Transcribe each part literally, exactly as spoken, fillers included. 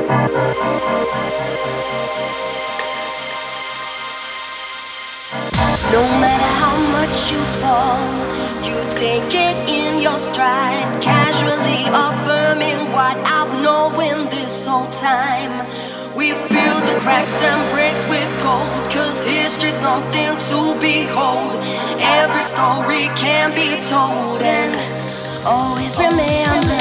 No matter how much you fall, you take it in your stride, casually affirming what I've known this whole time. We fill the cracks and breaks with gold, cause history's something to behold. Every story can be told, and always remember.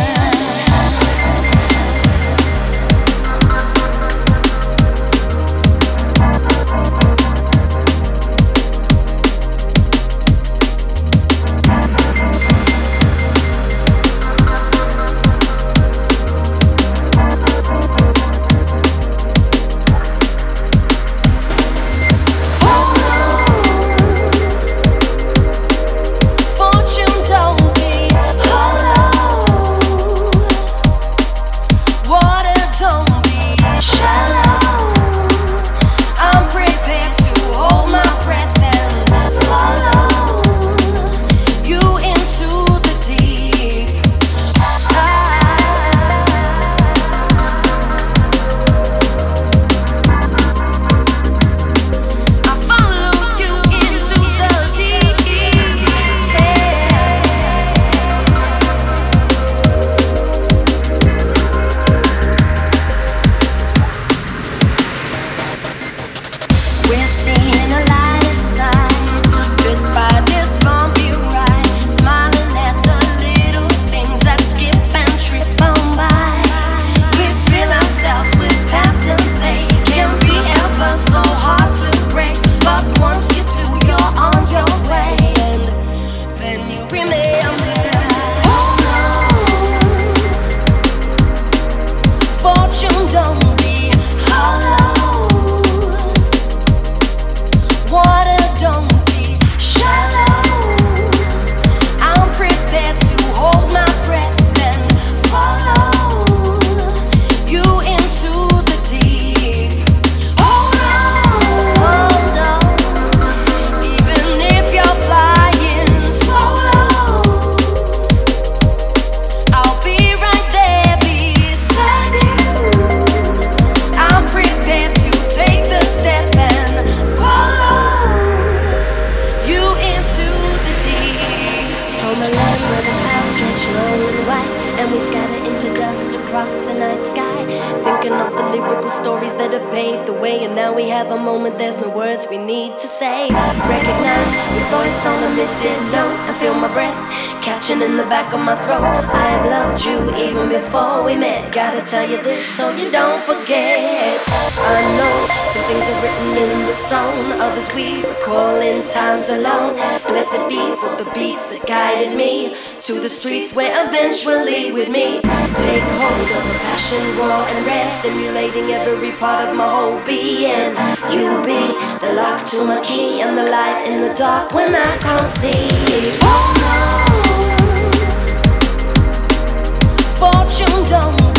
And we scatter into dust across the night sky, thinking of the lyrical stories that have paved the way. And now we have a moment, there's no words we need to say. Recognize your voice on a misty note, and feel my breath catching in the back of my throat. I have loved you even before we met. Gotta tell you this so you don't forget. I know some things are written in the stone, others we recall in times alone. Blessed be for the beats that guided me to the streets where eventually with me take hold of a passion raw and rare, stimulating every part of my whole being. You be the lock to my key and the light in the dark when I can't see. Oh no, fortune don't